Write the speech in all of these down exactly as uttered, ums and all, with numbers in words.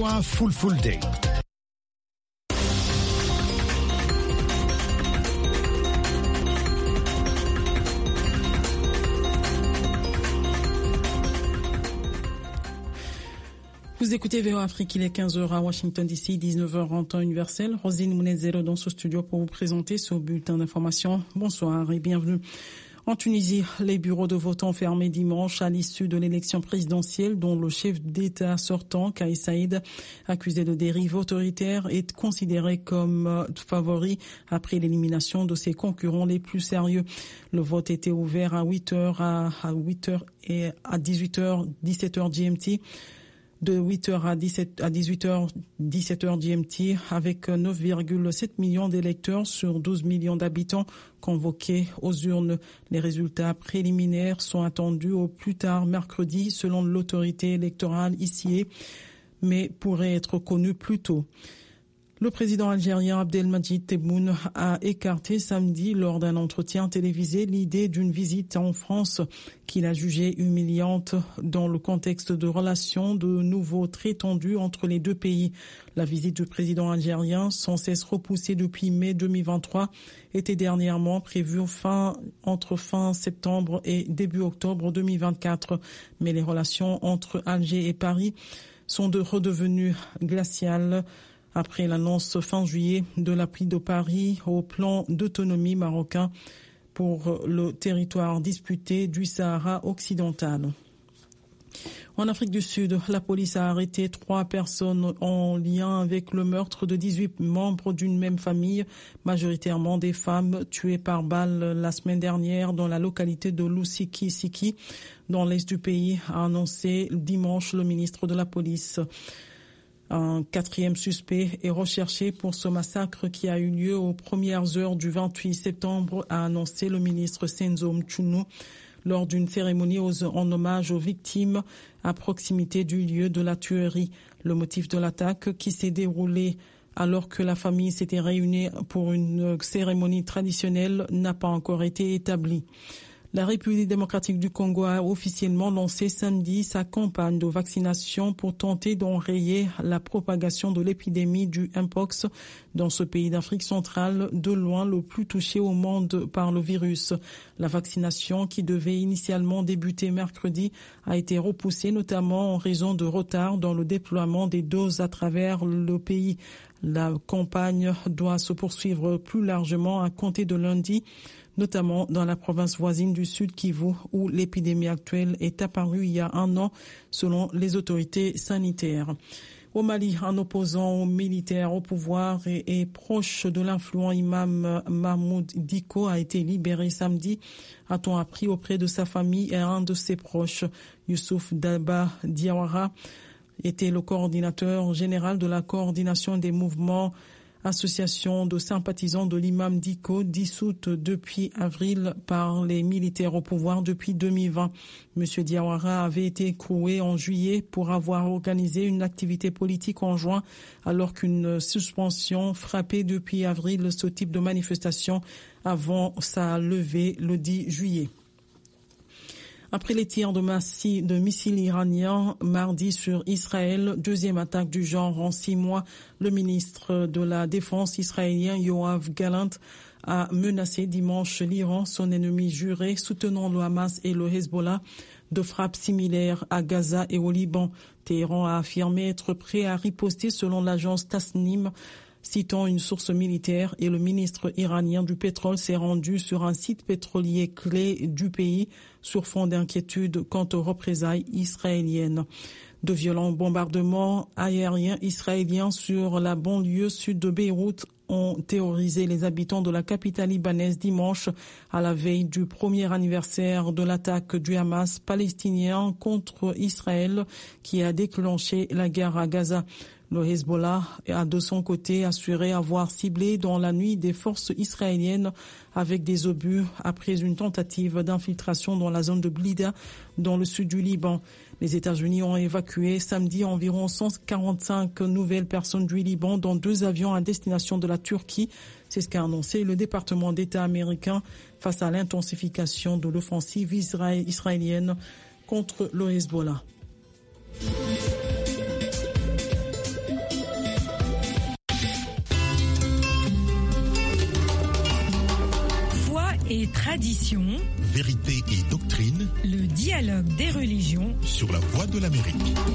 point Full Full Day. Vous écoutez V O Afrique, il est quinze heures à Washington D C, dix-neuf heures en temps universel. Rosine Mounezero dans ce studio pour vous présenter ce bulletin d'information. Bonsoir et bienvenue. En Tunisie, les bureaux de vote ont fermé dimanche à l'issue de l'élection présidentielle dont le chef d'État sortant, Kais Saïed, accusé de dérive autoritaire, est considéré comme favori après l'élimination de ses concurrents les plus sérieux. Le vote était ouvert à huit heures à, à huit heures et à dix-huit heures, dix-sept heures G M T. De huit heures à dix-huit heures, dix-sept heures G M T, avec neuf virgule sept millions d'électeurs sur douze millions d'habitants convoqués aux urnes. Les résultats préliminaires sont attendus au plus tard mercredi selon l'autorité électorale ici, mais pourraient être connus plus tôt. Le président algérien Abdelmadjid Tebboune a écarté samedi lors d'un entretien télévisé l'idée d'une visite en France qu'il a jugée humiliante dans le contexte de relations de nouveau très tendues entre les deux pays. La visite du président algérien, sans cesse repoussée depuis mai deux mille vingt-trois, était dernièrement prévue fin, entre fin septembre et début octobre deux mille vingt-quatre. Mais les relations entre Alger et Paris sont de redevenues glaciales après l'annonce fin juillet de l'appui de Paris au plan d'autonomie marocain pour le territoire disputé du Sahara occidental. En Afrique du Sud, la police a arrêté trois personnes en lien avec le meurtre de dix-huit membres d'une même famille, majoritairement des femmes tuées par balle la semaine dernière dans la localité de Lusiki-Siki, dans l'est du pays, a annoncé dimanche le ministre de la Police. Un quatrième suspect est recherché pour ce massacre qui a eu lieu aux premières heures du vingt-huit septembre, a annoncé le ministre Senzo Mchunu lors d'une cérémonie aux, en hommage aux victimes à proximité du lieu de la tuerie. Le motif de l'attaque qui s'est déroulé alors que la famille s'était réunie pour une cérémonie traditionnelle n'a pas encore été établi. La République démocratique du Congo a officiellement lancé samedi sa campagne de vaccination pour tenter d'enrayer la propagation de l'épidémie du Mpox dans ce pays d'Afrique centrale, de loin le plus touché au monde par le virus. La vaccination, qui devait initialement débuter mercredi, a été repoussée notamment en raison de retard dans le déploiement des doses à travers le pays. La campagne doit se poursuivre plus largement à compter de lundi, notamment dans la province voisine du Sud Kivu, où l'épidémie actuelle est apparue il y a un an, selon les autorités sanitaires. Au Mali, un opposant militaire au pouvoir et, et proche de l'influent imam Mahmoud Diko a été libéré samedi, a-t-on appris, auprès de sa famille et un de ses proches. Youssouf Daba Diawara était le coordinateur général de la coordination des mouvements association de sympathisants de l'imam Diko, dissoute depuis avril par les militaires au pouvoir depuis deux mille vingt. Monsieur Diawara avait été écroué en juillet pour avoir organisé une activité politique en juin, alors qu'une suspension frappait depuis avril ce type de manifestation avant sa levée le dix juillet. Après les tirs de, massi, de missiles iraniens mardi sur Israël, deuxième attaque du genre en six mois, le ministre de la Défense israélien Yoav Gallant a menacé dimanche l'Iran, son ennemi juré, soutenant le Hamas et le Hezbollah, de frappes similaires à Gaza et au Liban. Téhéran a affirmé être prêt à riposter selon l'agence Tasnim, citant une source militaire, et le ministre iranien du pétrole s'est rendu sur un site pétrolier clé du pays sur fond d'inquiétude quant aux représailles israéliennes. De violents bombardements aériens israéliens sur la banlieue sud de Beyrouth ont terrorisé les habitants de la capitale libanaise dimanche, à la veille du premier anniversaire de l'attaque du Hamas palestinien contre Israël qui a déclenché la guerre à Gaza. Le Hezbollah a de son côté assuré avoir ciblé dans la nuit des forces israéliennes avec des obus après une tentative d'infiltration dans la zone de Blida dans le sud du Liban. Les États-Unis ont évacué samedi environ cent quarante-cinq nouvelles personnes du Liban dans deux avions à destination de la Turquie. C'est ce qu'a annoncé le département d'État américain face à l'intensification de l'offensive israélienne contre le Hezbollah. tradition, vérité et doctrine, le dialogue des religions sur la Voix de l'Amérique.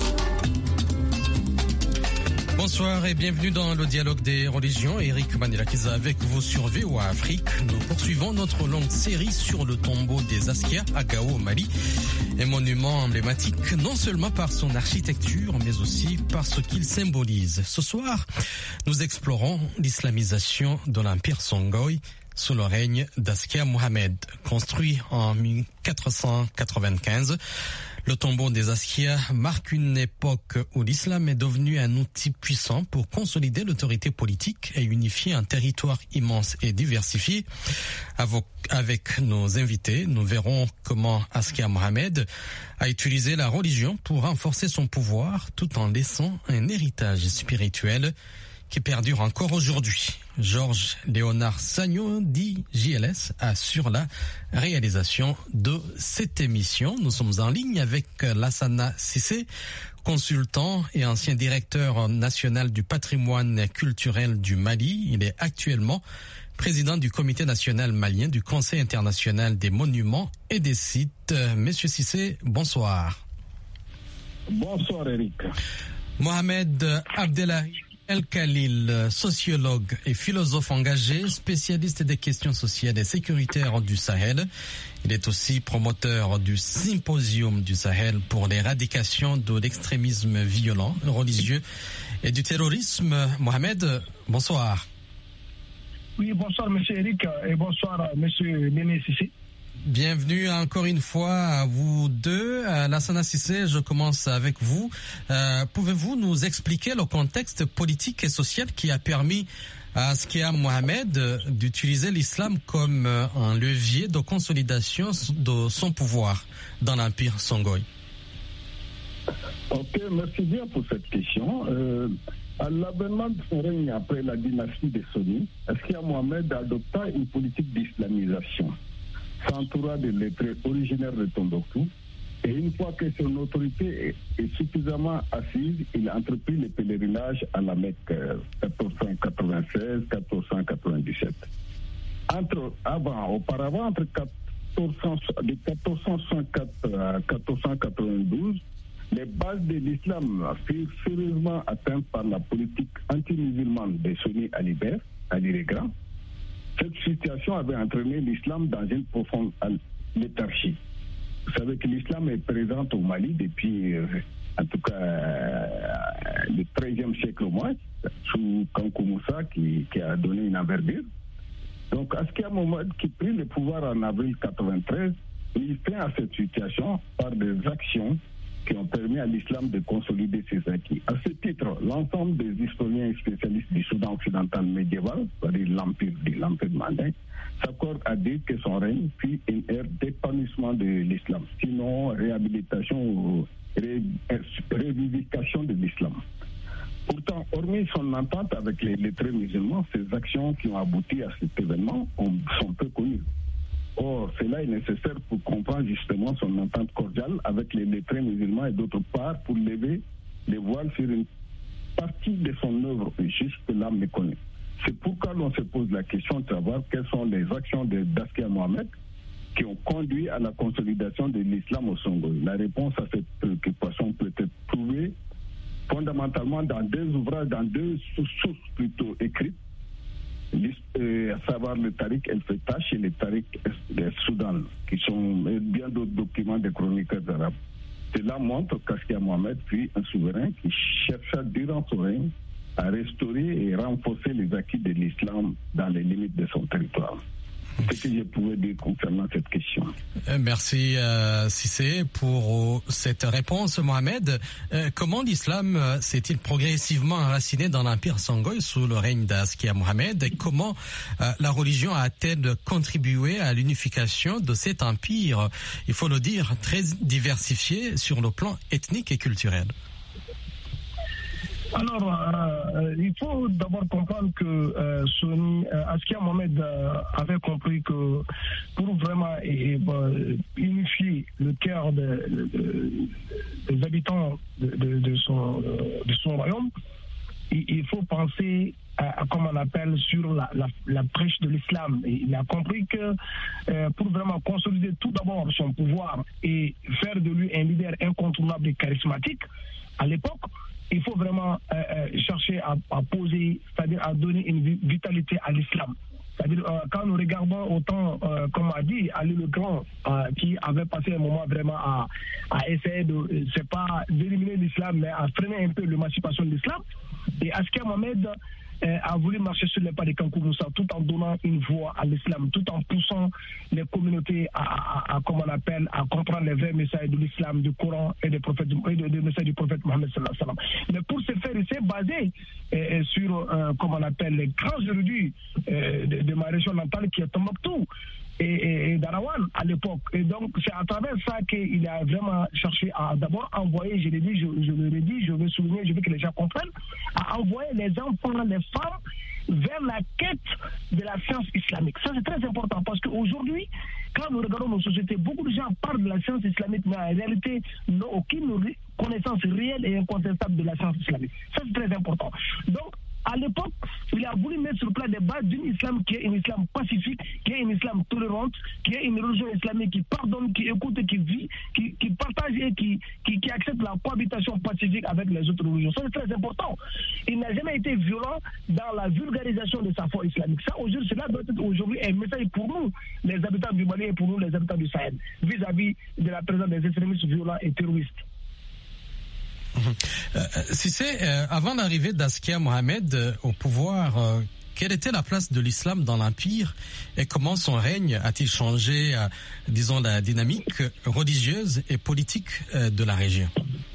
Bonsoir et bienvenue dans le dialogue des religions. Eric Manilakiza avec vous sur V O A Afrique. Nous poursuivons notre longue série sur le tombeau des Askia à Gao au Mali. Un monument emblématique non seulement par son architecture mais aussi par ce qu'il symbolise. Ce soir, nous explorons l'islamisation de l'Empire Songhai sous le règne d'Askia Mohamed. Construit en mille quatre cent quatre-vingt-quinze, le tombeau des Askia marque une époque où l'islam est devenu un outil puissant pour consolider l'autorité politique et unifier un territoire immense et diversifié. Avec nos invités, nous verrons comment Askia Mohamed a utilisé la religion pour renforcer son pouvoir tout en laissant un héritage spirituel qui perdure encore aujourd'hui. Georges Léonard Sagno, dit J L S, assure la réalisation de cette émission. Nous sommes en ligne avec Lassana Cissé, consultant et ancien directeur national du patrimoine culturel du Mali. Il est actuellement président du comité national malien du Conseil international des monuments et des sites. Monsieur Cissé, bonsoir. Bonsoir Eric. Mohamed Abdellahi El Khalil, sociologue et philosophe engagé, spécialiste des questions sociales et sécuritaires du Sahel. Il est aussi promoteur du Symposium du Sahel pour l'éradication de l'extrémisme violent, religieux et du terrorisme. Mohamed, bonsoir. Oui, bonsoir monsieur Eric et bonsoir monsieur Néné Cissé. Bienvenue encore une fois à vous deux. Euh, Lassana Cissé, je commence avec vous. Euh, pouvez-vous nous expliquer le contexte politique et social qui a permis à Askia Mohamed d'utiliser l'islam comme euh, un levier de consolidation de son pouvoir dans l'Empire Songhai? Ok, merci bien pour cette question. Euh, à l'avènement de son règne après la dynastie des Sunnis, Askia Mohamed adopta une politique d'islamisation, s'entoura de lettrés originaires de Tombouctou, et une fois que son autorité est suffisamment assise, il a entrepris le pèlerinage à la Mecque quatorze cent quatre-vingt-seize à quatorze cent quatre-vingt-dix-sept. Entre, avant, auparavant, entre quatorze cent, de quatorze cent soixante-quatre à quatorze cent quatre-vingt-douze, les bases de l'islam furent sérieusement atteintes par la politique anti-musulmane des Sunnis à l'Iber, à l'Irégra. Cette situation avait entraîné l'islam dans une profonde léthargie. Vous savez que l'islam est présent au Mali depuis, euh, en tout cas, euh, le treizième siècle au moins, sous Kankou Moussa qui, qui a donné une envergure. Donc, Askia Mohamed, qui prit le pouvoir en avril quatre-vingt-treize, il fait à cette situation par des actions qui ont permis à l'islam de consolider ses acquis. À ce titre, l'ensemble des historiens et spécialistes du Soudan occidental médiéval, c'est-à-dire l'empire de l'empire mandin, s'accordent à dire que son règne fut une ère d'épanouissement de l'islam, sinon réhabilitation ou ré, révivification de l'islam. Pourtant, hormis son entente avec les lettrés musulmans, ces actions qui ont abouti à cet événement sont peu connues. Or, cela est nécessaire pour comprendre justement son entente cordiale avec les lettrés musulmans et d'autre part pour lever les voiles sur une partie de son œuvre jusque-là méconnue. C'est pourquoi l'on se pose la question de savoir quelles sont les actions de d'Askia Mohamed qui ont conduit à la consolidation de l'islam au Songhai. La réponse à cette préoccupation peut être trouvée fondamentalement dans deux ouvrages, dans deux sources plutôt écrites, à savoir le Tariq el-Fetash et le Tariq el-Soudan, qui sont bien d'autres documents des chroniqueurs arabes. Cela montre qu'Askia Mohamed fut un souverain qui chercha durant son règne à restaurer et renforcer les acquis de l'islam dans les limites de son territoire. C'est ce que je pouvais dire concernant cette question. Merci euh, Cissé pour euh, cette réponse, Mohamed. Euh, comment l'islam euh, s'est-il progressivement enraciné dans l'Empire Songhai sous le règne d'Askia Mohamed et comment euh, la religion a-t-elle contribué à l'unification de cet empire, il faut le dire, très diversifié sur le plan ethnique et culturel? Alors, euh, il faut d'abord comprendre que euh, Soni, euh, Askia Mohamed euh, avait compris que pour vraiment et, euh, unifier le cœur de, de, de, des habitants de, de, de, son, de son royaume, il, il faut penser euh, comme on appelle, sur la, la, la prêche de l'islam. Et il a compris que euh, pour vraiment consolider tout d'abord son pouvoir et faire de lui un leader incontournable et charismatique, à l'époque, il faut vraiment euh, euh, chercher à, à poser, c'est-à-dire à donner une vitalité à l'islam. C'est-à-dire, euh, quand nous regardons autant, euh, comme a dit Ali le Grand, euh, qui avait passé un moment vraiment à, à essayer de, euh, c'est pas d'éliminer l'islam, mais à freiner un peu l'émancipation de l'islam. Et Askia Mohamed euh, a voulu marcher sur les pas de Kankou Moussa tout en donnant une voix à l'islam, tout en poussant les communautés à, à, à, comme on appelle, à comprendre les vrais messages de l'islam, du Coran et des prophètes, et des, des messages du prophète Mohammed sallallahu alayhi wa sallam. Mais pour ce faire, il s'est basé euh, sur, euh, comme on appelle, les grands érudits euh, de, de ma région natale qui est Tombouctou et, et, et Darawan à l'époque. Et donc, c'est à travers ça qu'il a vraiment cherché à d'abord envoyer, je l'ai dit, je, je le redis, je veux souligner, je veux que les gens comprennent, à envoyer les enfants, les femmes vers la quête de la science islamique. Ça, c'est très important parce qu'aujourd'hui, quand nous regardons nos sociétés, beaucoup de gens parlent de la science islamique, mais en réalité, n'ont aucune connaissance réelle et incontestable de la science islamique. Ça, c'est très important. Donc, à l'époque, il a voulu mettre sur place des bases d'un islam qui est un islam pacifique, qui est un islam tolérant, qui est une religion islamique qui pardonne, qui écoute, qui vit, qui, qui partage et qui, qui, qui accepte la cohabitation pacifique avec les autres religions. Ça, c'est très important. Il n'a jamais été violent dans la vulgarisation de sa foi islamique. Ça, aujourd'hui, cela doit être aujourd'hui un message pour nous, les habitants du Mali et pour nous, les habitants du Sahel, vis-à-vis de la présence des extrémistes violents et terroristes. Euh, si c'est euh, avant l'arrivée d'Askia Mohamed euh, au pouvoir, euh, quelle était la place de l'islam dans l'Empire et comment son règne a-t-il changé, euh, disons, la dynamique religieuse et politique euh, de la région?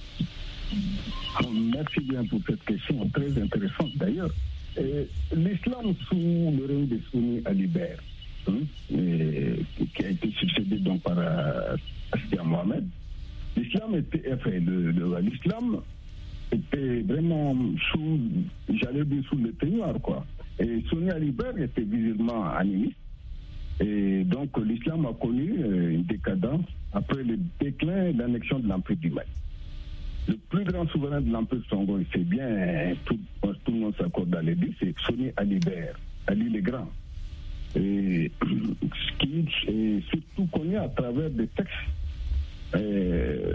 Merci bien pour cette question très intéressante d'ailleurs. Euh, l'islam sous le règne de Sunni Alibert, hein, et, qui a été succédé donc par euh, Askia Mohamed, l'islam était, enfin, le, le, l'islam était vraiment sous, j'allais dire sous le peignoir, quoi. Et Sunni Alibert était visiblement animiste. Et donc l'islam a connu euh, une décadence après le déclin et l'annexion de l'Empire du Mali. Le plus grand souverain de l'Empire Songhai, c'est bien, tout, tout le monde s'accorde à le dire, c'est Sunni Alibert, Ali le Grand. Et ce qui est surtout connu à travers des textes Euh,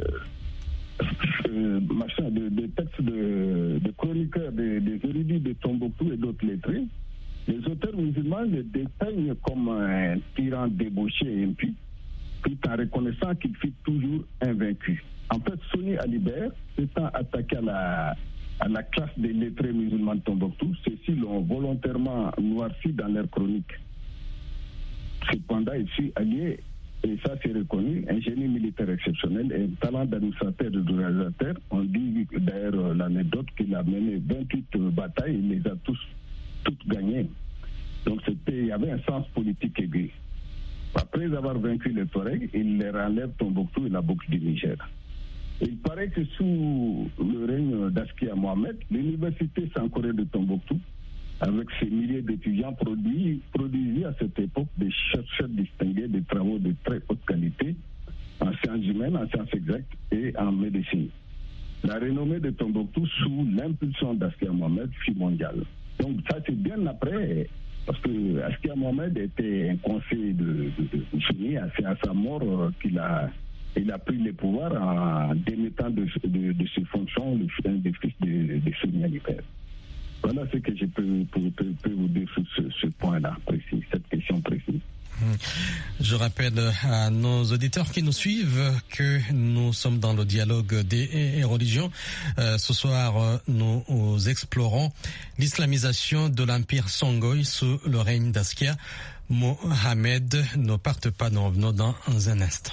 euh, machin, de, de textes de, de chroniqueurs, des de érudits de Tombouctou et d'autres lettrés, les auteurs musulmans le déteignent comme un tyran débauché et impu, tout en reconnaissant qu'il fut toujours invaincu. En fait, Sunni Alibert s'étant attaqué à la, à la classe des lettrés musulmans de Tombouctou, ceux-ci l'ont volontairement noirci dans leurs chroniques. Cependant, il fut allié, et ça c'est reconnu, un génie militaire exceptionnel et un talent d'administrateur et de réalisateur. On dit d'ailleurs l'anecdote qu'il a mené vingt-huit batailles, il les a tous toutes gagnées. Donc c'était, il y avait un sens politique aigu. Après avoir vaincu les Touaregs, il les enlève Tombouctou et la boucle du Niger. Et il paraît que sous le règne d'Askia Mohamed, l'université Sankoré de Tombouctou, avec ses milliers d'étudiants, produit, produisit à cette époque des chercheurs distingués, des travaux de très haute qualité en sciences humaines, en sciences exactes et en médecine. La renommée de Tombouctou sous l'impulsion d'Askia Mohamed fut mondiale. Donc ça c'est bien après, parce que Askia Mohamed était un conseiller de, de, de Sunni, c'est à sa mort qu'il a, il a pris le pouvoir en démettant de, de, de ses fonctions le, un des fils de, de Sunni Alibert. Voilà ce que je peux, peux, peux, peux vous dire sur ce, ce point-là précis, cette question précise. Je rappelle à nos auditeurs qui nous suivent que nous sommes dans le dialogue des religions. Euh, ce soir, nous, nous explorons l'islamisation de l'Empire Songhai sous le règne d'Askia Mohamed. Ne partez pas, nous revenons dans un instant.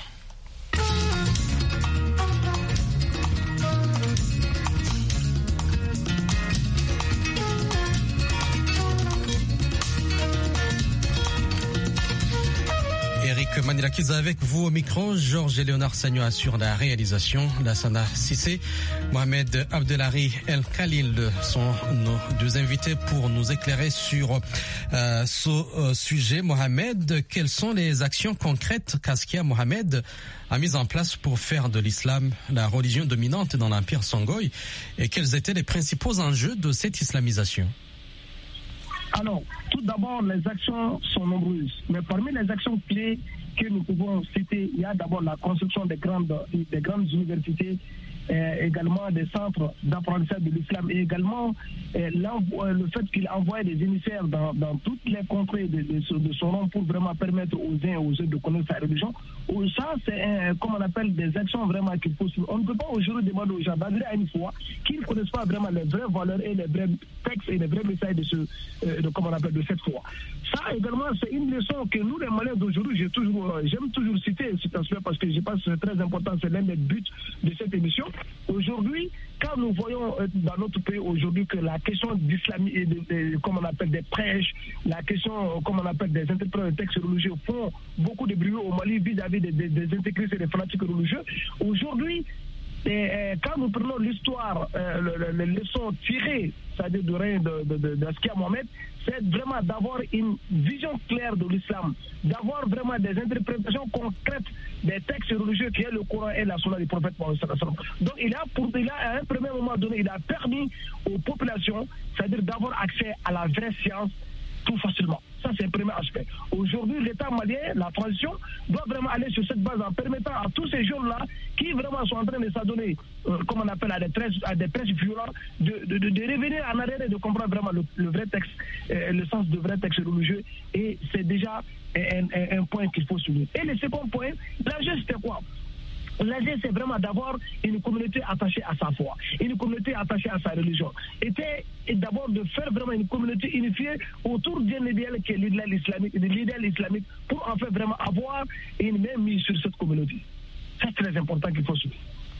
Eric Manilakiza avec vous au micro, Georges et Léonard Sagno assure la réalisation, Lassana Sissé, Mohamed Abdelhari El Khalil sont nos deux invités pour nous éclairer sur euh, ce euh, sujet. Mohamed, quelles sont les actions concrètes qu'Askia Mohamed a mises en place pour faire de l'islam la religion dominante dans l'Empire Songhai et quels étaient les principaux enjeux de cette islamisation? Alors, tout d'abord, les actions sont nombreuses. Mais parmi les actions clés que nous pouvons citer, il y a d'abord la construction des grandes, des grandes universités, euh, également des centres d'apprentissage de l'islam et également euh, le fait qu'il envoie des émissaires dans, dans toutes les contrées de, de, de son nom pour vraiment permettre aux uns et aux autres de connaître sa religion. Ça, c'est un, comme on appelle des actions vraiment qu'il faut suivre. On ne peut pas aujourd'hui demander aux gens d'adhérer à une foi qu'ils ne connaissent pas vraiment les vraies valeurs et les vrais textes et les vrais messages de, ce, euh, de, comme on appelle, de cette foi. Ça également, c'est une leçon que nous, les Maliens d'aujourd'hui, j'ai toujours, euh, j'aime toujours citer cet aspect parce que je pense que c'est très important, c'est l'un des buts de cette émission. Aujourd'hui, quand nous voyons euh, dans notre pays aujourd'hui que la question d'islamisme et de, de, comme on appelle des prêches, la question, euh, comme on appelle des interprètes de textes religieux font beaucoup de bruit au Mali vis-à-vis des, des, des intégristes et des fanatiques religieux. Aujourd'hui, et, euh, quand nous prenons l'histoire, euh, les leçons tirées, c'est-à-dire du règne de, de, de, d'Askia Mohamed, c'est vraiment d'avoir une vision claire de l'islam, d'avoir vraiment des interprétations concrètes des textes religieux qui est le Coran et la Sunna du prophète Mohammed. Donc il a, pour, il a, à un premier moment donné, il a permis aux populations, c'est-à-dire d'avoir accès à la vraie science tout facilement. Ça, c'est le premier aspect. Aujourd'hui, l'État malien, la transition, doit vraiment aller sur cette base en permettant à tous ces jeunes-là qui vraiment sont en train de s'adonner, euh, comme on appelle, à des prêches, à des prêches violents, de, de, de, de revenir en arrière et de comprendre vraiment le, le vrai texte, euh, le sens de vrai texte religieux. Et c'est déjà un, un, un point qu'il faut souligner. Et le second point, l'enjeu, c'était quoi? L'enjeu, c'est vraiment d'avoir une communauté attachée à sa foi, une communauté attachée à sa religion. Était d'abord de faire vraiment une communauté unifiée autour d'un idéal qui est l'idéal islamique, l'idéal islamique, pour en fait vraiment avoir une même mise sur cette communauté. C'est très important qu'il faut suivre.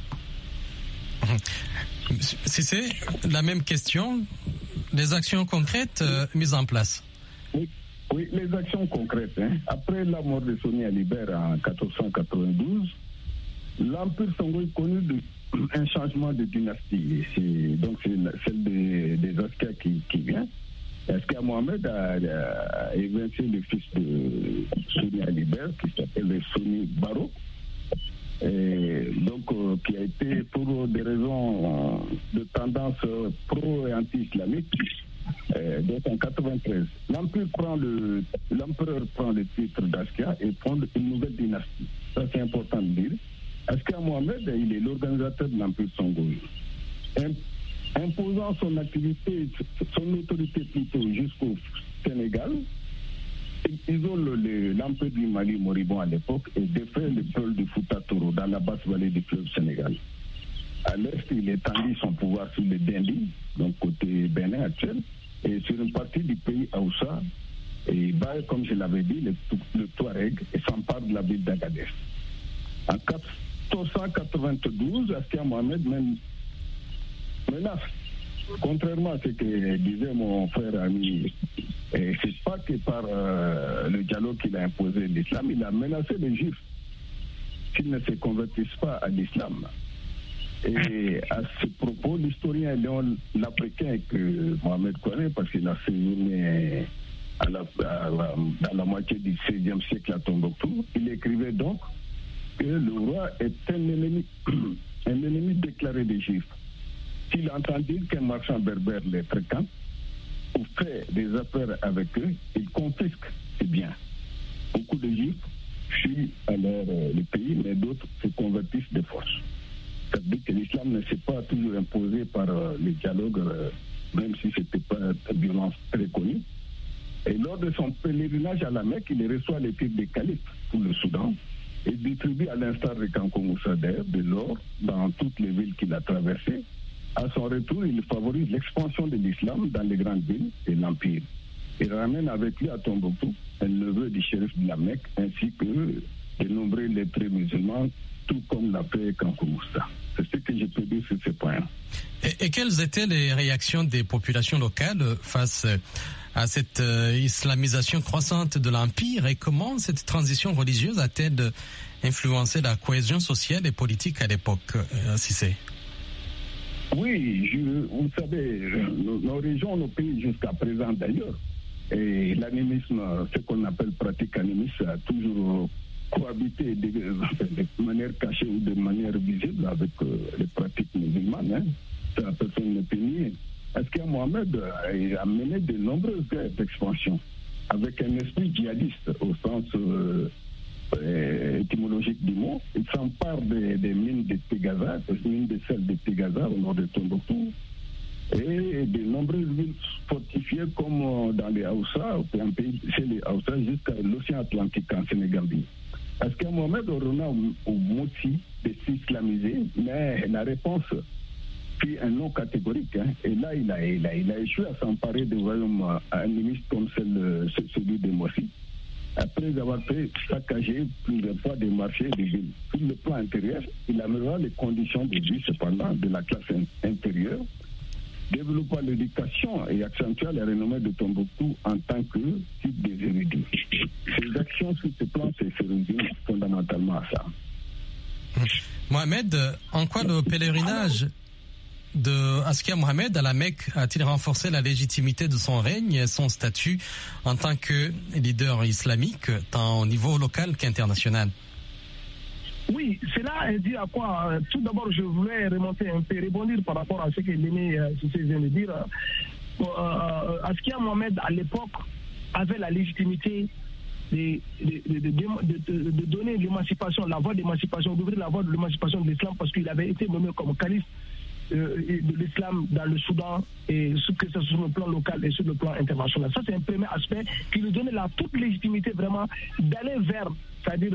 Si c'est la même question, les actions concrètes euh, mises en place. Oui. Oui, les actions concrètes. Hein. Après la mort de Soni Alibert en quatorze cent quatre-vingt-douze, l'Empire Songhai connu de, un changement de dynastie. C'est, donc c'est la, celle des, des Askia qui, qui vient. Askia Mohamed a, a évincé le fils de Soni Alibert qui s'appelle Soni Baro. Et donc euh, qui a été pour des raisons de tendance pro et anti-islamique. Euh, donc en quatre-vingt-treize, l'Empire prend le, l'empereur prend le titre d'Askia et fonde une nouvelle dynastie. Ça c'est important de dire. Askia Mohamed, il est l'organisateur de l'Empire Songhai. Imposant son activité, son autorité plutôt jusqu'au Sénégal, il isole le, l'Empire du Mali moribond à l'époque et défait le peuple de Fouta Toro dans la basse vallée du fleuve Sénégal. À l'est, il étendit son pouvoir sur le Dindi, donc côté Bénin actuel, et sur une partie du pays Aoussa, et il bat, comme je l'avais dit, le, le Touareg et s'empare de la ville d'Agadez. En quatorze cent quatre-vingt-douze, Askia Mohamed menace, contrairement à ce que disait mon frère ami, et c'est pas que par euh, le dialogue qu'il a imposé l'islam, il a menacé les juifs s'ils ne se convertissent pas à l'islam. Et à ce propos, l'historien Léon Lapréquin, que Mohamed connaît parce qu'il a séjourné à la, à la, dans la moitié du seizième siècle à Tombouctou, il écrivait donc que le roi est un ennemi, un ennemi déclaré des Juifs. S'il entend dire qu'un marchand berbère les fréquente ou fait des affaires avec eux, il confisque ses biens. Beaucoup de Juifs fuient alors euh, le pays, mais d'autres se convertissent de force. Ça veut dire que l'islam ne s'est pas toujours imposé par euh, les dialogues, euh, même si ce n'était pas une violence très connue. Et lors de son pèlerinage à la Mecque, il reçoit les titres de calife pour le Soudan et distribue à l'instar de Kankou Moussa d'ailleurs de l'or dans toutes les villes qu'il a traversées. À son retour, il favorise l'expansion de l'islam dans les grandes villes et l'Empire. Il ramène avec lui à Tombouctou un neveu du shérif de la Mecque ainsi que de nombreux lettrés musulmans, tout comme l'a fait Kankou Moussa. C'est ce que je peux dire sur ce point. Et, et quelles étaient les réactions des populations locales face à cette euh, islamisation croissante de l'Empire et comment cette transition religieuse a-t-elle influencé la cohésion sociale et politique à l'époque, euh, Cissé? Oui, je, vous savez, nos, nos régions, nos pays jusqu'à présent d'ailleurs, et l'animisme, ce qu'on appelle pratique animiste, a toujours cohabité de, de manière cachée ou de manière visible avec euh, les pratiques musulmanes. Hein. Ça, personne ne peut nier. Askia Mohamed a mené de nombreuses guerres d'expansion avec un esprit djihadiste au sens euh, étymologique du mot. Il s'empare des, des mines de Pégaza, des mines de sel de Pégaza au nord de Tombouctou, et de nombreuses villes fortifiées comme dans les Haoussa, chez les Haoussa jusqu'à l'océan Atlantique en Sénégambie. Askia Mohamed ordonna au Motsi de s'islamiser, mais la réponse fut un non catégorique. Hein. Et là, il a, il, a, il a échoué à s'emparer des royaumes animistes comme celle, celui de Mossi, après avoir fait saccager plusieurs fois des marchés et des villes. Sur le plan intérieur, il améliora les conditions de vie, cependant, de la classe intérieure, développa l'éducation et accentua la renommée de Tombouctou en tant que type des érudits. Ces actions sur ce plan se résument fondamentalement à ça. Mohamed, en quoi le pèlerinage de Askia Mohamed à la Mecque a-t-il renforcé la légitimité de son règne et son statut en tant que leader islamique, tant au niveau local qu'international? Oui, cela dit à quoi? Tout d'abord, je voulais remonter un peu, rebondir par rapport à ce que l'aîné Cissé vient de dire. Euh, Askia Mohamed, à l'époque, avait la légitimité de, de, de, de, de donner l'émancipation, la voie d'émancipation, d'ouvrir la voie de l'émancipation de l'islam parce qu'il avait été nommé comme calife de l'islam dans le Soudan, et que ce soit sur le plan local et sur le plan international. Ça, c'est un premier aspect qui lui donnait la toute légitimité vraiment d'aller vers, c'est-à-dire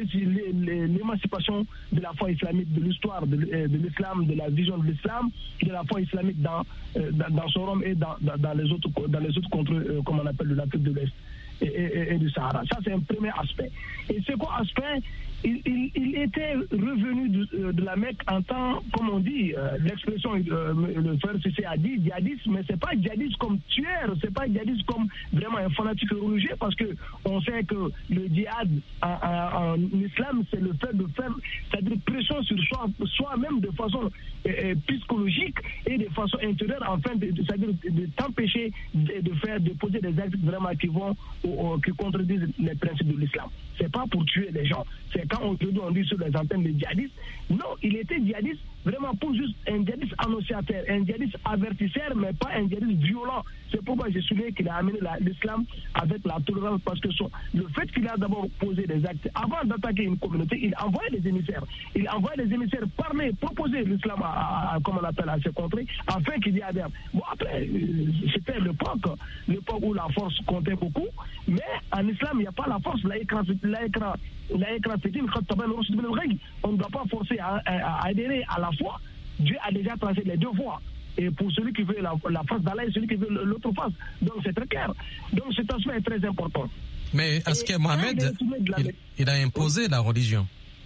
l'émancipation de la foi islamique, de l'histoire de, de l'islam, de la vision de l'islam, de la foi islamique dans, dans, dans son Rome et dans, dans, dans les autres dans les autres contrées, comme on appelle de l'Afrique de l'Est et, et, et du Sahara. Ça, c'est un premier aspect. Et second aspect, il, il, il était revenu de, de la Mecque en tant, comme on dit, euh, l'expression, euh, le frère Cissé a dit, djihadiste, mais c'est pas djihadiste comme tueur, c'est pas djihadiste comme vraiment un fanatique religieux, parce que on sait que le djihad en, en, en islam, c'est le fait de faire, c'est-à-dire pression sur soi, soi-même de façon euh, psychologique et de façon intérieure, afin de, de, c'est-à-dire de, de t'empêcher de, de faire, de poser des actes vraiment qui vont, ou, ou, qui contredisent les principes de l'islam. C'est pas pour tuer les gens. C'est quand on, on dit sur les antennes de djihadistes. Non, il était djihadiste vraiment pour juste un djihadiste annonciateur, un djihadiste avertisseur, mais pas un djihadiste violent. C'est pourquoi j'ai souligné qu'il a amené l'islam avec la tolérance, parce que son, le fait qu'il a d'abord posé des actes, avant d'attaquer une communauté, il envoyait des émissaires. Il envoyait des émissaires parler, proposer l'islam, à, à, à, comme on appelle, à ces contrées, afin qu'il y adhère. Bon, après, c'était l'époque, l'époque où la force comptait beaucoup, mais en islam, il n'y a pas la force. La écran, la écran, la écran, c'est une on ne doit pas forcer à, à, à adhérer à la foi. Dieu a déjà tracé les deux voies. Et pour celui qui veut la, la face d'Allah et celui qui veut l'autre face. Donc c'est très clair. Donc cet aspect est très important. Mais Askia Mohamed, il, il a imposé la religion.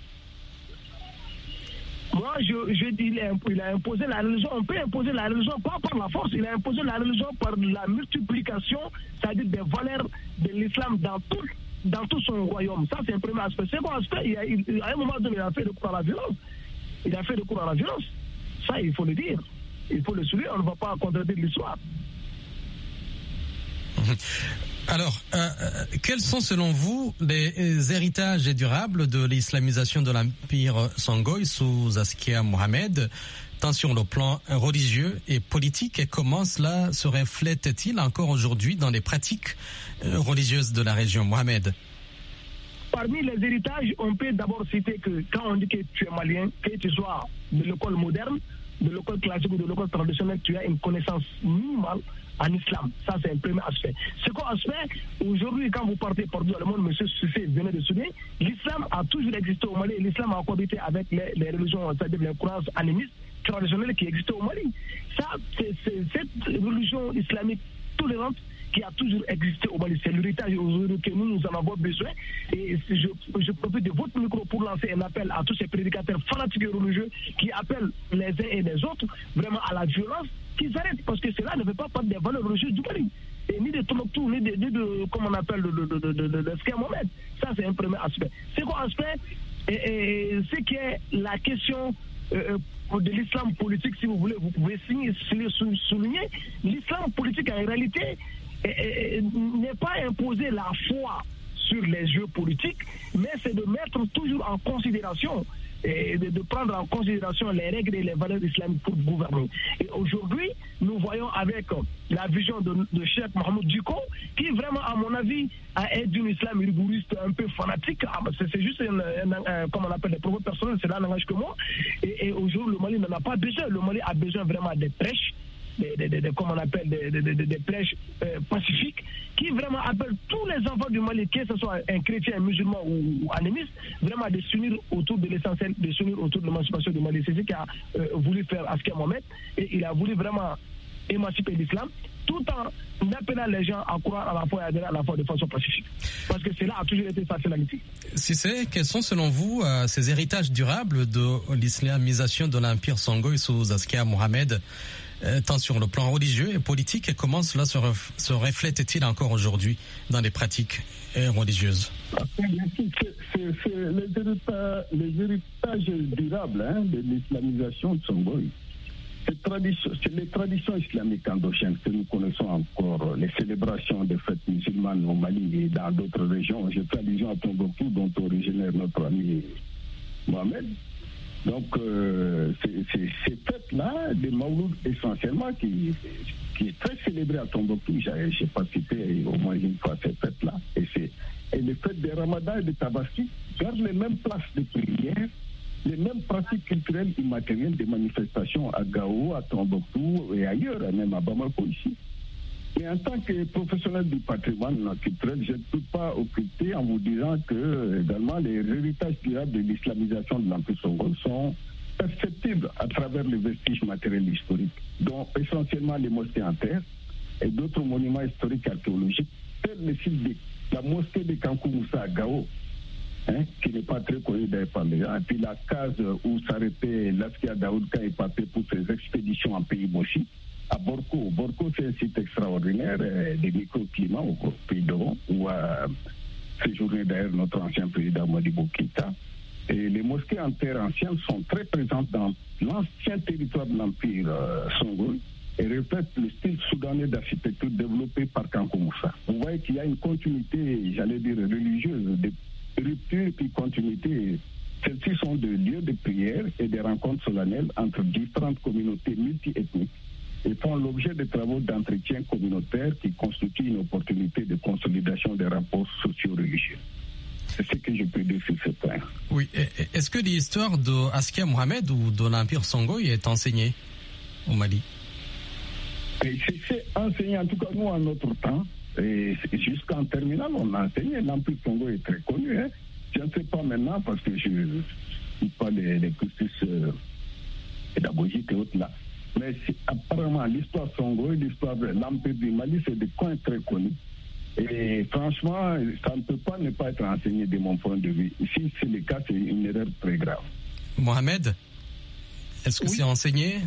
Moi, je, je dis il a, il a imposé la religion. On peut imposer la religion pas par la force. Il a imposé la religion par la multiplication, c'est-à-dire des valeurs de l'islam dans tout, dans tout son royaume. Ça, c'est un premier aspect. Second aspect, il a, il, à un moment donné, il a fait recours à la violence. Il a fait recours à la violence. Ça, il faut le dire. Il faut le souligner. On ne va pas contredire l'histoire. Alors, euh, quels sont selon vous les héritages durables de l'islamisation de l'Empire Songhai sous Askia Mohamed, tant sur le plan religieux et politique, et comment cela se reflète-t-il encore aujourd'hui dans les pratiques religieuses de la région? Mohamed. Parmi les héritages, on peut d'abord citer que quand on dit que tu es malien, que tu sois de l'école moderne, de l'école classique ou de l'école traditionnelle, tu as une connaissance minimale en islam. Ça, c'est un premier aspect. Second aspect, aujourd'hui, quand vous partez partout dans le monde, M. Cissé venait de souligner, l'islam a toujours existé au Mali et l'islam a cohabité avec les, les religions, c'est-à-dire les croyances animistes traditionnelles qui existaient au Mali. Ça, c'est, c'est cette religion islamique tolérante qui a toujours existé au Mali. C'est l'héritage aujourd'hui que nous, nous en avons besoin. Et je, je profite de votre micro pour lancer un appel à tous ces prédicateurs fanatiques et religieux qui appellent les uns et les autres vraiment à la violence, qu'ils arrêtent, parce que cela ne veut pas parler des valeurs religieuses du Mali. Et ni de Tombouctou, ni de, ni de, comme on appelle, de, de, de, de, de, de Askia Mohamed. Ça, c'est un premier aspect. Second aspect, et, et, ce qui est la question euh, de l'islam politique, si vous voulez, vous pouvez souligner, l'islam politique en réalité n'est pas imposer la foi sur les jeux politiques, mais c'est de mettre toujours en considération et de, de prendre en considération les règles et les valeurs islamiques pour gouverner. Et aujourd'hui, nous voyons avec la vision de, de Cheikh Mohamed Diko, qui vraiment, à mon avis, est d'un islam rigoriste un peu fanatique. C'est juste, un, un, un, comme on appelle, des propos personnels, c'est là le langage que moi. Et, et aujourd'hui, le Mali n'en a pas besoin. Le Mali a besoin vraiment des prêches, des, des, des, des, comme on appelle, des, des, des, des prêches euh, pacifiques, qui vraiment appellent tous les enfants du Mali, que ce soit un chrétien, un musulman ou, ou animiste, vraiment de s'unir autour de l'essentiel, de s'unir autour de l'émancipation du Mali. C'est ce qu'a euh, voulu faire Askia Mohamed, et il a voulu vraiment émanciper l'islam, tout en appelant les gens à croire à la foi et à adhérer à la foi de façon pacifique. Parce que cela a toujours été sa finalité. Si c'est, quels sont selon vous euh, ces héritages durables de l'islamisation de l'Empire Songhai sous Askia Mohamed, euh, tant sur le plan religieux et politique, et comment cela se, ref, se reflète-t-il encore aujourd'hui dans les pratiques euh, religieuses? C'est, c'est, c'est les, héritages, les héritages durables hein, de l'islamisation de Songhai. C'est, tradition, c'est les traditions islamiques endogènes que nous connaissons encore, les célébrations des fêtes musulmanes au Mali et dans d'autres régions. Je fais allusion à Tombouctou, dont originaire notre ami Mohamed. Donc, euh, c'est, c'est, ces fêtes-là, des Mawloud essentiellement, qui, qui est très célébrée à Tombouctou. J'ai, j'ai participé au moins une fois à ces fêtes-là. Et, c'est, et les fêtes des Ramadan et des Tabaski gardent les mêmes places de prière, les mêmes pratiques culturelles immatérielles des manifestations à Gao, à Tombouctou et ailleurs, même à Bamako ici. Et en tant que professionnel du patrimoine culturel, je ne peux pas occulter en vous disant que également les héritages durables de l'islamisation de l'Empire Songhai sont perceptibles à travers les vestiges matériels historiques, dont essentiellement les mosquées en terre et d'autres monuments historiques archéologiques, tels le site de la mosquée de Kankou Moussa à Gao, Hein, qui n'est pas très connu d'ailleurs par les gens. Et puis la case où s'arrêtait l'Askia Daoud quand il partait pour ses expéditions en pays Moshi, à Borko. Borko, c'est un site extraordinaire euh, de microclimat au pays d'Oran, où a séjourné d'ailleurs notre ancien président Modibo Keïta. Et les mosquées en terre ancienne sont très présentes dans l'ancien territoire de l'Empire euh, Songhai et reflètent le style soudanais d'architecture développé par Kankou Moussa. Vous voyez qu'il y a une continuité, j'allais dire, religieuse, de rupture et continuité. Celles-ci sont des lieux de prière et des rencontres solennelles entre différentes communautés multiethniques et font l'objet de travaux d'entretien communautaire qui constituent une opportunité de consolidation des rapports socio-religieux. C'est ce que je peux dire sur ce point. Oui. Est-ce que l'histoire de Askia Mohamed ou de l'Empire Songhai est enseignée au Mali? Et c'est, c'est enseigné, en tout cas nous, en notre temps. Et jusqu'en terminale, on a enseigné. L'Empire Songhai est très connu. Hein. Je ne sais pas maintenant parce que je ne suis pas les, les cursus euh, pédagogiques et autres là. Mais apparemment, l'histoire Songhai, l'histoire de l'Empire du Mali, c'est des coins très connus. Et franchement, ça ne peut pas ne pas être enseigné de mon point de vue. Si c'est le cas, c'est une erreur très grave. Mohamed, est-ce que oui. c'est enseigné?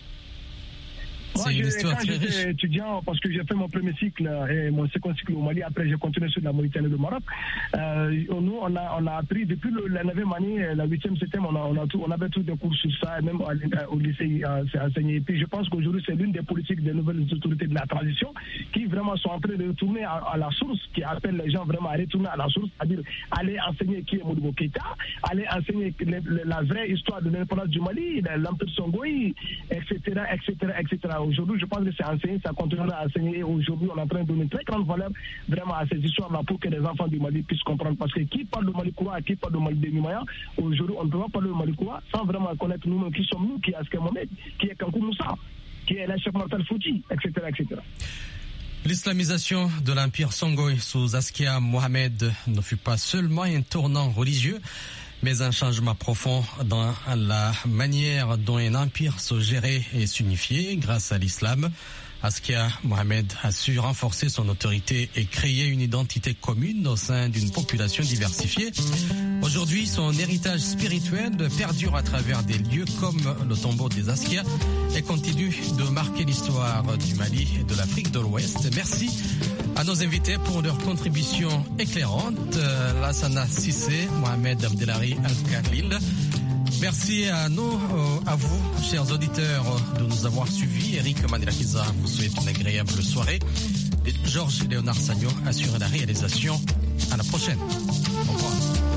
Moi, c'est une je, histoire quand très j'étais riche. étudiant, parce que j'ai fait mon premier cycle et mon second cycle au Mali, après j'ai continué sur la Mauritanie et le Maroc. Euh, nous, on a, on a appris, depuis le, la neuvième année, la huitième, septième, on, a, on, a tout, on avait tous des cours sur ça, et même au, au lycée, euh, c'est enseigné. Et puis je pense qu'aujourd'hui, c'est l'une des politiques des nouvelles autorités de la transition qui vraiment sont en train de retourner à, à la source, qui appellent les gens vraiment à retourner à la source, c'est-à-dire aller enseigner qui est Modibo Keïta, aller enseigner le, le, la vraie histoire de l'indépendance du Mali, l'Empire Songhai, et cetera, et cetera, et cetera. Aujourd'hui, je pense que c'est enseigné, ça continuera à enseigner. Aujourd'hui, on est en train de donner une très grande valeur vraiment à ces histoires-là pour que les enfants du Mali puissent comprendre. Parce que qui parle de Mali Koura et qui parle de Mali Démimaya, aujourd'hui, on ne peut pas parler de Mali Koura sans vraiment connaître nous-mêmes qui sommes nous, qui est Askia Mohamed, qui est Kankou Moussa, qui est la Cheikh Martal Fouti, et cetera, et cetera. L'islamisation de l'Empire Songhai sous Askia Mohamed ne fut pas seulement un tournant religieux, mais un changement profond dans la manière dont un empire se gérait et s'unifiait grâce à l'islam. Askia Mohamed a su renforcer son autorité et créer une identité commune au sein d'une population diversifiée. Aujourd'hui, son héritage spirituel perdure à travers des lieux comme le tombeau des Askia et continue de marquer l'histoire du Mali et de l'Afrique de l'Ouest. Merci à nos invités pour leur contribution éclairante. Lassana Sissé, Mohamed Abdelari Al-Khalil. Merci à nous, à vous, chers auditeurs, de nous avoir suivis. Eric Mandelakiza vous souhaite une agréable soirée. Et Georges Léonard Sagno assure la réalisation. À la prochaine. Au revoir.